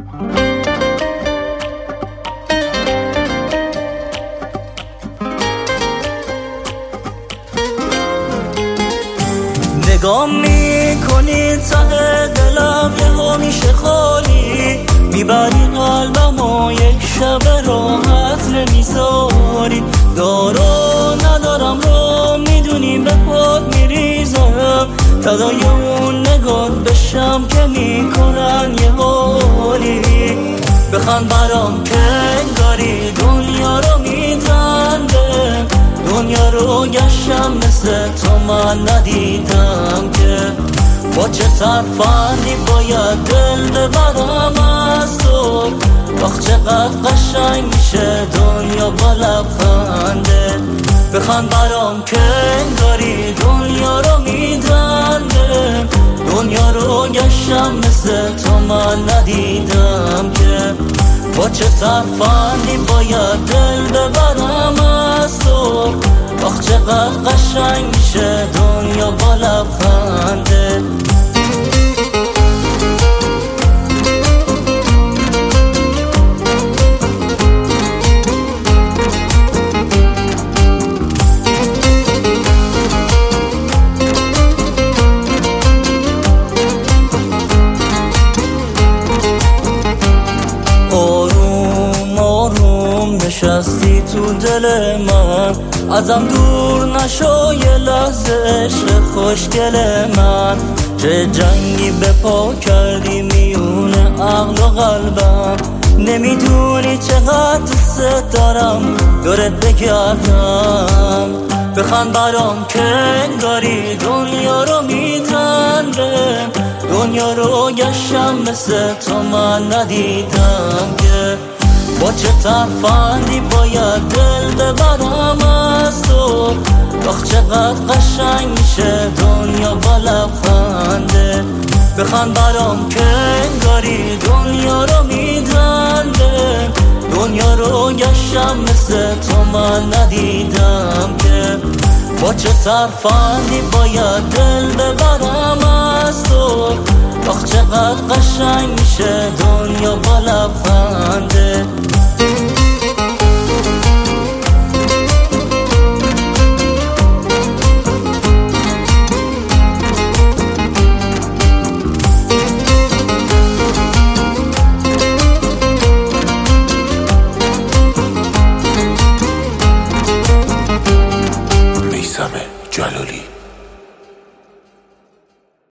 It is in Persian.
نگاه میکنی ته دلم یهو میشه خالی، میبری قلبم و یک شب راحت نمیذاری. دارو ندارم رو میدونی به پاد میریزم، فدای اون نگاه بشم که میکنن یه حالی. بخند برام که انگاری دنیا رو میدنده، دنیا رو گشتم مثل تو من ندیدم که با چه ترفندی باید دل ببرم از تو. وقت چقدر قشنگ میشه دنیا با لبخنده. بخند برام که انگاری دنیا رو میدنده، دنیا رو گشتم مثل تو من ندیدم که با چه ترفندی باید دل ببرم از تو. وقت چقدر قشنگ میشه دنیا با لبخنده. آروم آروم نشستی تو دل من، ازم دور نشو یه لحظه عشق خوشگل من. چه جنگی به پا کردی میونه عقل و قلبم، نمیدونی چقدر دوست دارم دورت بگردم. بخند برام که انگاری دنیا رو میدنده، دنیا رو گشتم مثل تو من ندیدم که با چه ترفندی باید دل ببرم از تو. وقت چقدر قشنگ میشه دنیا با لبخنده. بخند برام که انگاری دنیا رو میدنده، دنیا رو گشتم مثل تو من ندیدم که با چه ترفندی باید دل ببرم از تو. وقت چقدر قشنگ میشه دنیا با لبخنده.